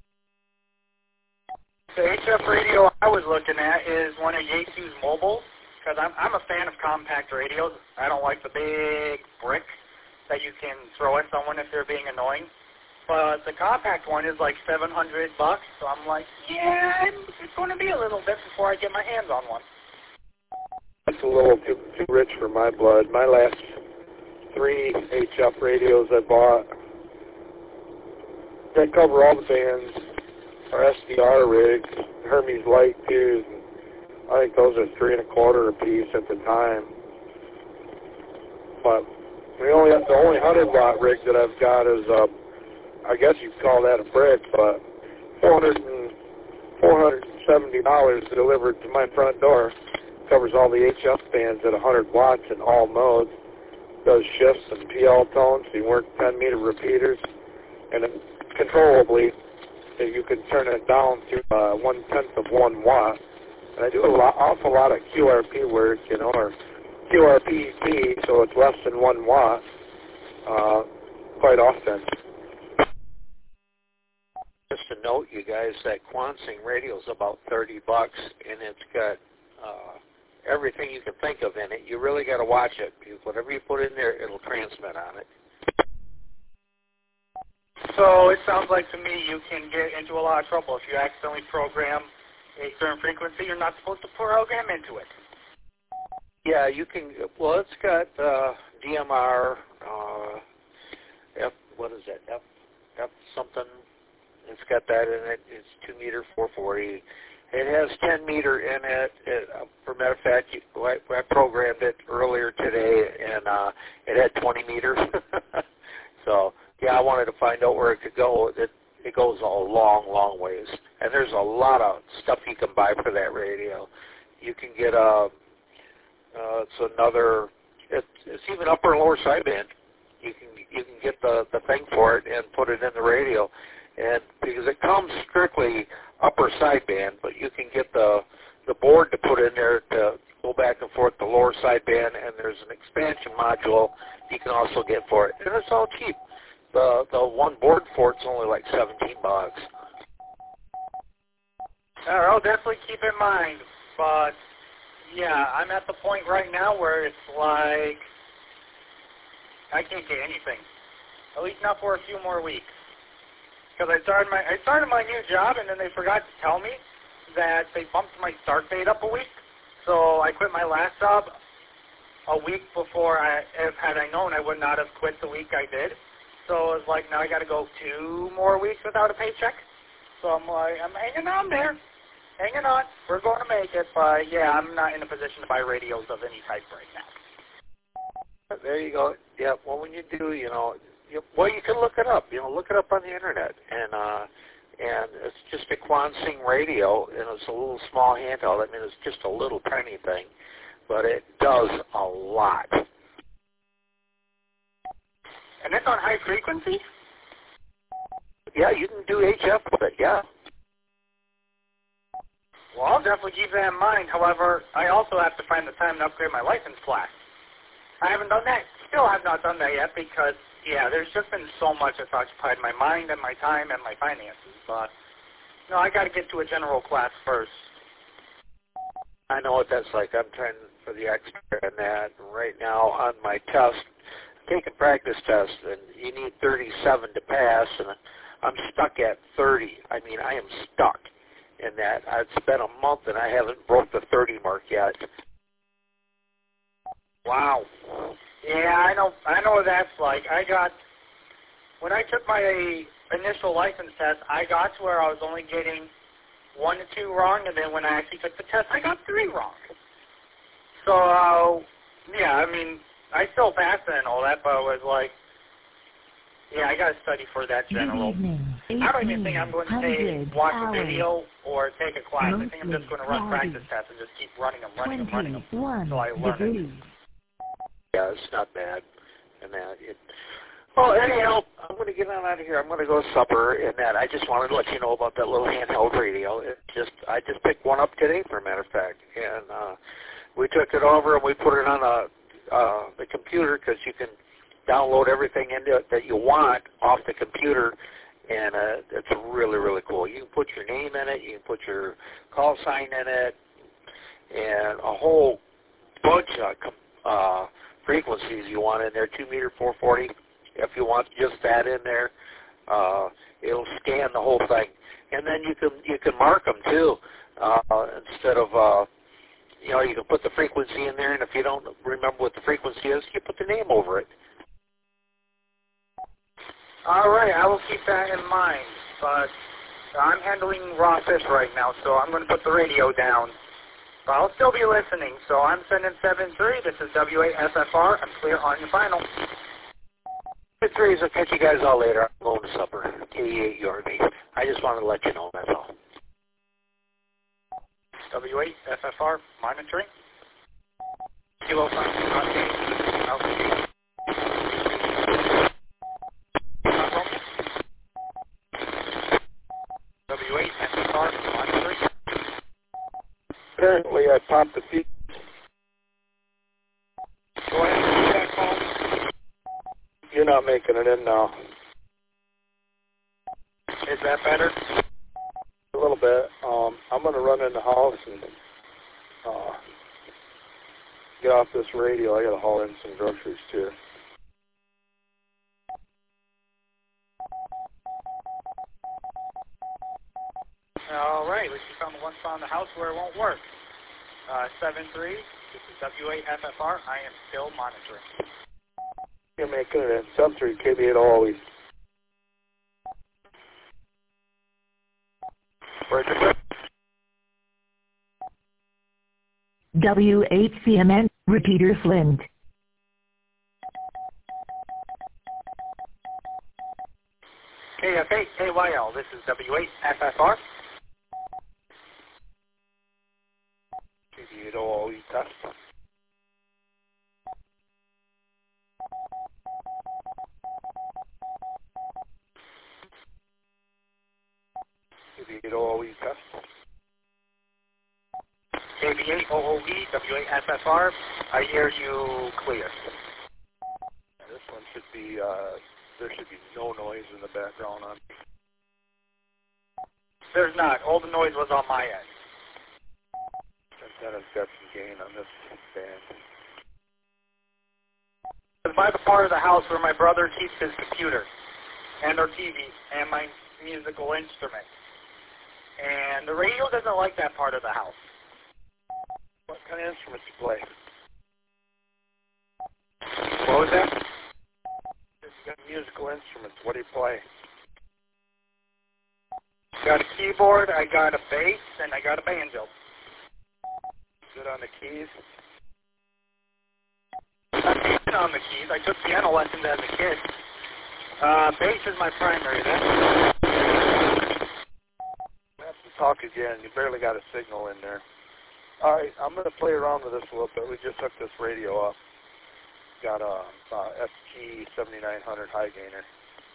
The HF radio I was looking at is one of Yaesu's mobiles, because I'm a fan of compact radios. I don't like the big brick that you can throw at someone if they're being annoying. But the compact one is like $700, so I'm like, yeah, it's going to be a little bit before I get my hands on one. That's a little too rich for my blood. My last 3 HF radios I bought, they cover all the bands, are SDR rigs, Hermes Light too. I think those are $3 1/4 a piece at the time. But the only 100-watt rig that I've got is I guess you'd call that a brick, but $470 delivered to my front door. Covers all the HF bands at 100 watts in all modes. Does shifts and PL tones. You work 10-meter repeaters, and controllably you can turn it down to 1/10 of 1 watt. And I do awful lot of QRP work, or QRP, so it's less than 1 watt quite often. Just to note, you guys, that Quansing radio is about $30, and it's got everything you can think of in it. You really got to watch it, because whatever you put in there, it'll transmit on it. So it sounds like to me you can get into a lot of trouble if you accidentally program a certain frequency you're not supposed to program into it. Yeah, you can. Well, it's got DMR, F something. It's got that in it. It's 2 meter 440. It has 10 meter in it. For matter of fact, I programmed it earlier today, and it had 20 meters. So, yeah, I wanted to find out where it could go. It goes a long, long ways. And there's a lot of stuff you can buy for that radio. You can get it's even upper and lower sideband. You can get the thing for it and put it in the radio. And because it comes strictly upper sideband, but you can get the board to put in there to go back and forth the lower sideband, and there's an expansion module you can also get for it. And it's all cheap. The one board for it's only like $17. I'll definitely keep in mind, but Yeah, I'm at the point right now where it's like I can't get anything. At least not for a few more weeks. Because I started my new job, and then they forgot to tell me that they bumped my start date up a week. So I quit my last job a week before. Had I known, I would not have quit the week I did. So it's like now I got to go 2 more weeks without a paycheck. So I'm hanging on there. Hanging on. We're going to make it, but yeah, I'm not in a position to buy radios of any type right now. There you go. Yeah, well, when you do, you can look it up. Look it up on the internet, and it's just a Quansing radio, and it's a little small handheld. I mean, it's just a little tiny thing, but it does a lot. And it's on high frequency? Yeah, you can do HF with it. Yeah. Well, I'll definitely keep that in mind. However, I also have to find the time to upgrade my license class. I haven't done that. Still have not done that yet because, yeah, there's just been so much that's occupied my mind and my time and my finances. But, no, I got to get to a general class first. I know what that's like. I'm trying for the extra and that. Right now on my test, taking practice tests, and you need 37 to pass, and I'm stuck at 30. I mean, I am stuck in that. It's been a month, and I haven't broke the 30 mark yet. Wow. Yeah, I know what that's like. When I took my initial license test, I got to where I was only getting 1 to 2 wrong, and then when I actually took the test, I got 3 wrong. So, yeah, I mean, I still passed it and all that, but I was like, yeah, I got to study for that general. I don't even think I'm going to watch a video or take a class. I think I'm just going to run practice tests and just keep running them until I learn it. Yeah, it's not bad. And that well, anyhow, I'm going to get on out of here. I'm going to go to supper, and that I just wanted to let you know about that little handheld radio. I just picked one up today, for a matter of fact, and we took it over and we put it on the computer because you can download everything into it that you want off the computer, and it's really, really cool. You can put your name in it, you can put your call sign in it, and a whole bunch of frequencies you want in there, 2 meter 440. If you want just that in there, it'll scan the whole thing, and then you can mark them too. Instead of you can put the frequency in there, and if you don't remember what the frequency is, you put the name over it. All right, I will keep that in mind. But I'm handling raw fish right now, so I'm going to put the radio down. But I'll still be listening. So I'm sending 7-3. This is W8SFR. I'm clear on your final. 3s. I'll catch you guys all later. I'm going to supper. K8 Yorby. I just wanted to let you know, that's all. W8SFR monitoring. Kilo 5. W8SFR monitoring. Apparently I popped the fuse. Go ahead and do that phone. You're not making it in now. Is that better? A little bit. I'm going to run in the house and get off this radio. I got to haul in some groceries too. All right, we found the one spot in the house where it won't work. 7-3, this is W8FFR. I am still monitoring. You're making it in. 7-3, KB8 always. W8CMN, repeater Flint. KF8, KYL, this is W8FFR. KB8 always test. KB8 always test. KB8 OOE, W8FFR. I hear you clear. This one should be, there should be no noise in the background on me. There's not. All the noise was on my end. That is got some gain on this band. It's by the part of the house where my brother keeps his computer and our TV and my musical instrument. And the radio doesn't like that part of the house. What kind of instruments do you play? What was that? You got musical instruments. What do you play? Got a keyboard, I got a bass, and I got a banjo. Good on the keys? I'm decent on the keys. I took piano lessons as a kid. Bass is my primary then. We have to talk again. You barely got a signal in there. All right, I'm going to play around with this a little bit. We just hooked this radio up. Got a SG 7900 high gainer.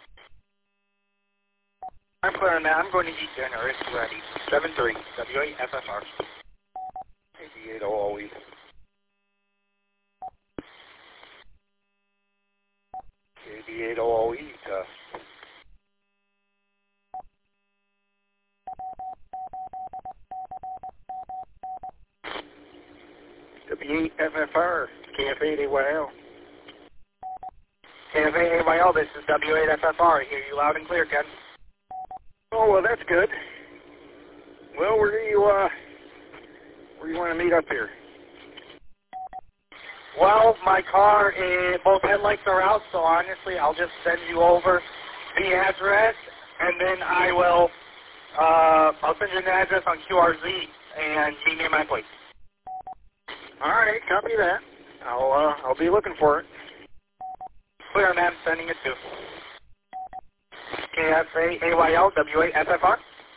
I'm clear on that. I'm going to eat dinner. It's ready. 7-3, W8FFR. 88 OOE. AB8 OOE test. W8FFR, KF8AYL. KF8AYL, this is W8FFR. I hear you loud and clear, Ken. Oh, well, that's good. Well, where do you want to meet up here? Well, my car, both headlights are out, so honestly, I'll just send you over the address, and then I'll send you an address on QRZ, and meet me at my place. All right, copy that. I'll be looking for it. Clear, man. Sending it to KF8AYL, W8FFR.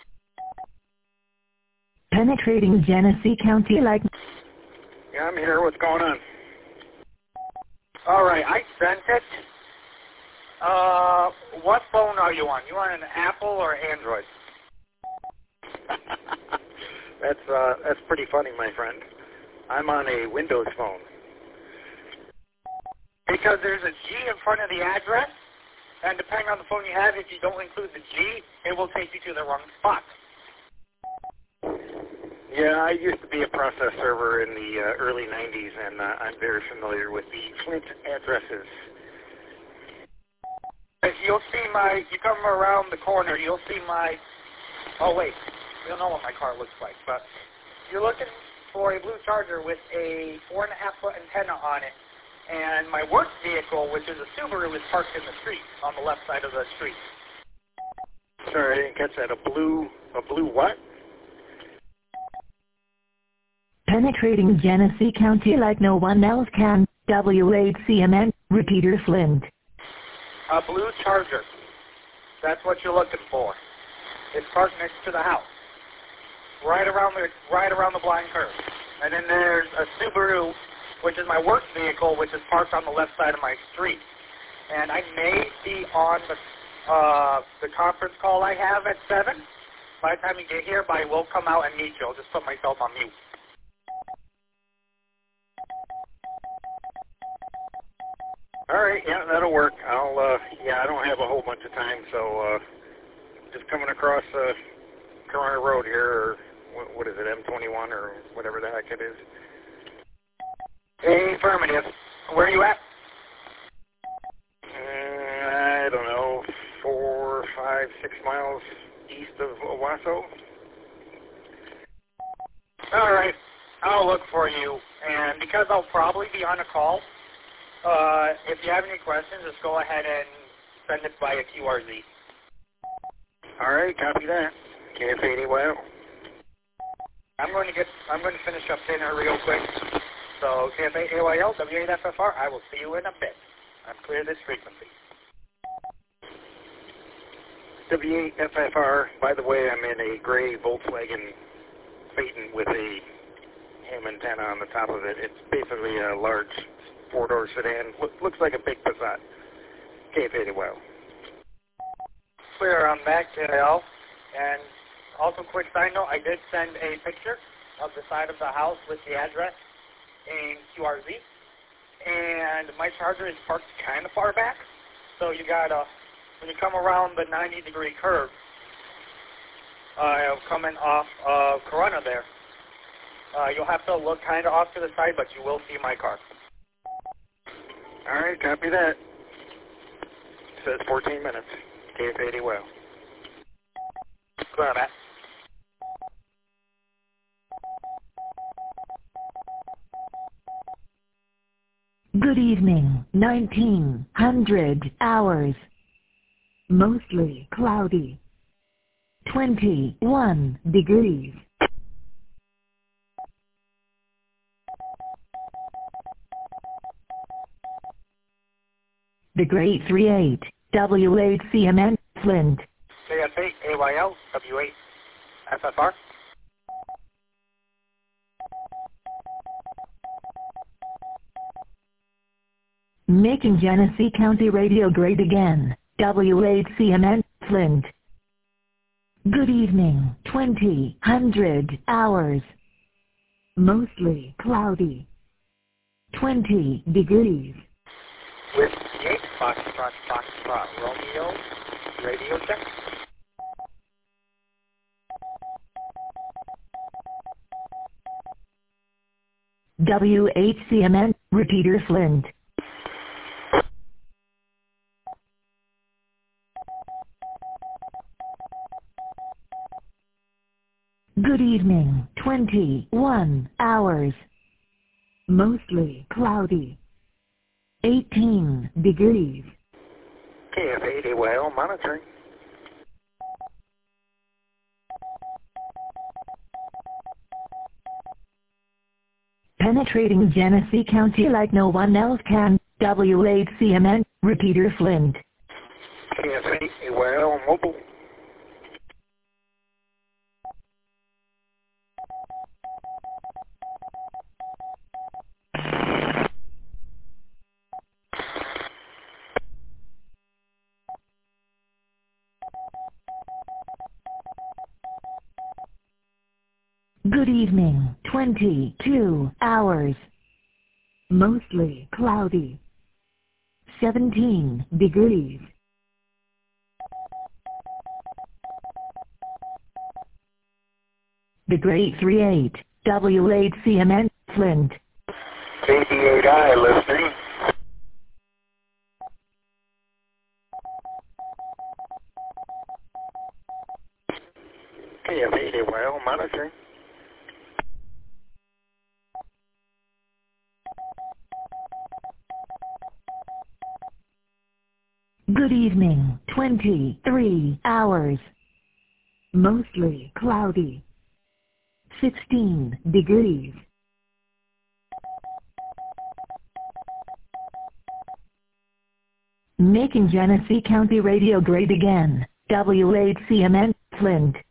Penetrating Genesee County like... Yeah, I'm here. What's going on? All right, I sent it. What phone are you on? You on an Apple or Android? That's pretty funny, my friend. I'm on a Windows phone. Because there's a G in front of the address, and depending on the phone you have, if you don't include the G, it will take you to the wrong spot. Yeah, I used to be a process server in the early 90s, and I'm very familiar with the Flint addresses. You'll see you come around the corner, you'll see oh wait, you don't know what my car looks like, but you're looking for a blue Charger with a 4.5-foot antenna on it, and my work vehicle, which is a Subaru, is parked in the street, on the left side of the street. Sorry, I didn't catch that. A blue what? Penetrating Genesee County like no one else can. W8CMN, Repeater Flint. A blue Charger. That's what you're looking for. It's parked next to the house, right around the blind curve. And then there's a Subaru, which is my work vehicle, which is parked on the left side of my street. And I may be on the conference call I have at 7. By the time you get here, I will come out and meet you. I'll just put myself on mute. All right, yeah, that'll work. I don't have a whole bunch of time, so just coming across Corona Road here, or what is it, M21 or whatever the heck it is. Affirmative. Where are you at? I don't know, 4, 5, 6 miles east of Owasso. All right, I'll look for you, and because I'll probably be on a call, if you have any questions, just go ahead and send it via QRZ. All right, copy that. KF8AYL. I'm going to finish up dinner real quick. So KF8AYL, W8FFR, I will see you in a bit. I'm clear this frequency. W8FFR, by the way, I'm in a gray Volkswagen Phaeton with a ham antenna on the top of it. It's basically a large 4-door sedan. Looks like a big Passat. KF8AYL. Clear on back, JL. And also, quick side note, I did send a picture of the side of the house with the address in QRZ. And my Charger is parked kind of far back. So you gotta, when you come around the 90-degree curve, coming off of Corona there, You'll have to look kind of off to the side, but you will see my car. All right, copy that. Says 14 minutes. KF80 well. Go ahead, Matt. Good evening, 1900 hours. Mostly cloudy. 21 degrees. The Great 38, W8CMN, Flint. KF8, AYL, W8, FFR. Making Genesee County Radio great again, W8CMN, Flint. Good evening, 2000 hours. Mostly cloudy. 20 degrees. With 8, Foxtrot, Romeo, radio check. WHCMN, repeater Flint. Good evening, 21 hours. Mostly cloudy. 18 degrees. KF80 well, monitoring. Penetrating Genesee County like no one else can, W8CMN, repeater Flint. KF80 well, mobile. Good evening, 22 hours. Mostly cloudy. 17 degrees. The Great 38, W8CMN, Flint. KD8I listening. KF80 well, monitoring. Good evening, 23 hours. Mostly cloudy. 16 degrees. Making Genesee County Radio great again, W8CMN, Flint.